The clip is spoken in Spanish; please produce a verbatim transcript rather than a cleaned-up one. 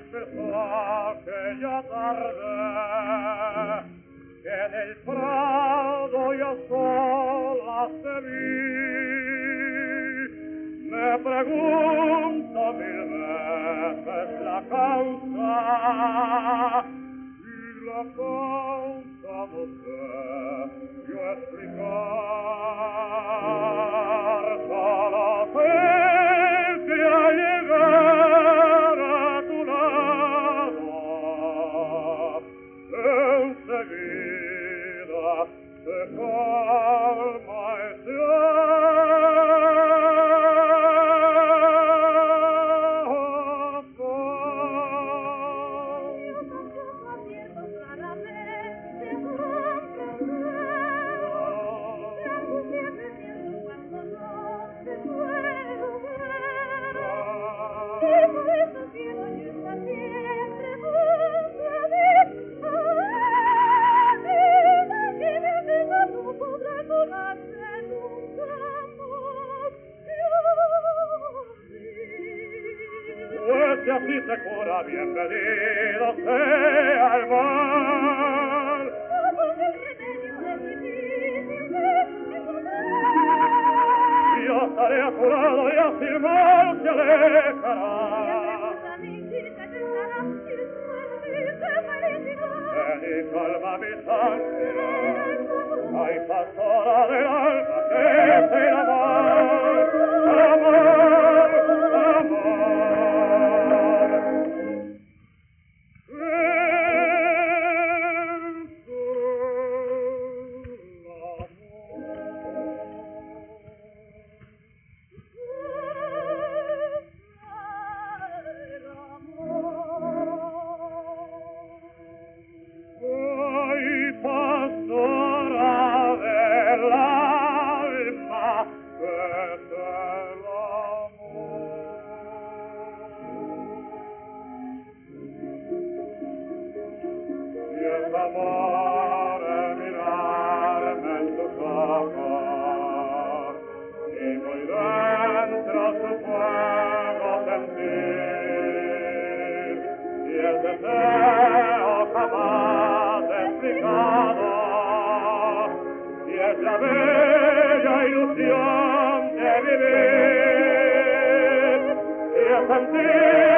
empezó aquella tarde que en el prado yo sola te vi. Me pregunto mil veces la causa y la causa no sé yo explicar. Solo sé que al llegar a tu lado enseguida se calma ese que así se cura, bienvenido sea el mal. Yo estaré a tu lado y así el mal se alejará. Ven y calma mi sangre, ay pastora del alma, que es el amor, amor, amor. Amore, mirarme en tus ojos y muy dentro su fuego sentir y el deseo jamás explicado y es la bella ilusión de vivir y el sentir